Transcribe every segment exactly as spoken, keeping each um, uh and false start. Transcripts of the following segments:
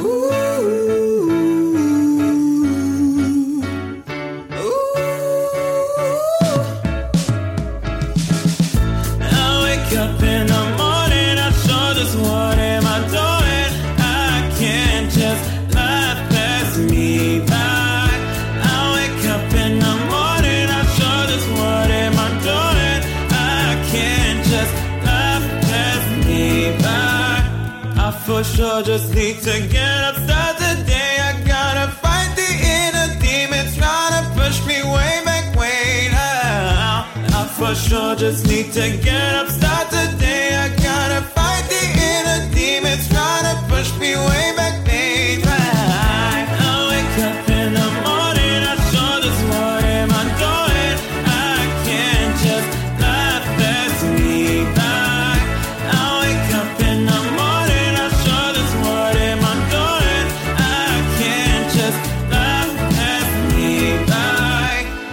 Up in the morning, I sure just what am I doing? I can't just let pass me by. I wake up in the morning, I sure just what am I doing? I can't just let pass me by. I for sure just need to get up, start today. I gotta fight the inner demons trying to push me way back, way down. I for sure just need to get up, start today. I gotta fight the inner demons trying to push me way back, way down. I wake up in the morning, I sure just what am I doing? I can't just let pass me by. I wake up in the morning, I sure just what am I doing? I can't just let pass me by.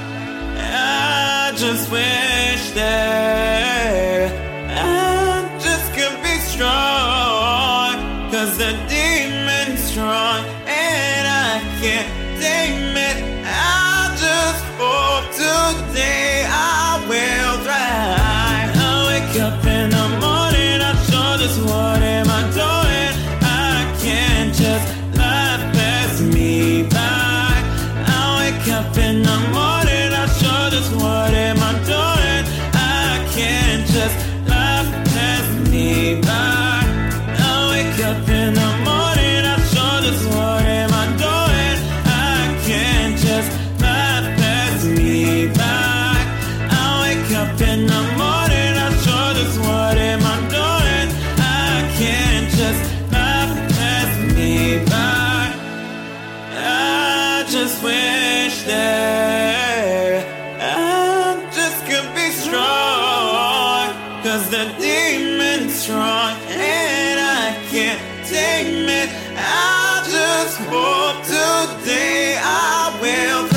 I just wish that I just could be strong, 'cause the demon's strong and I can't tame it. I just hope today I will thrive. I wake up in the morning, I sure just what am I doing? I can't just let pass me by. I wake up in the morning, I sure just what am I doing? I can't just let pass me by. I wake up in the morning, I sure just what am I doing? I can't just let pass me by. I wake up in the morning, I sure just what am I doing? I can't just let pass me by. I just wish that I just could be strong, 'cause the demon's strong and I can't tame it. I just hope today I will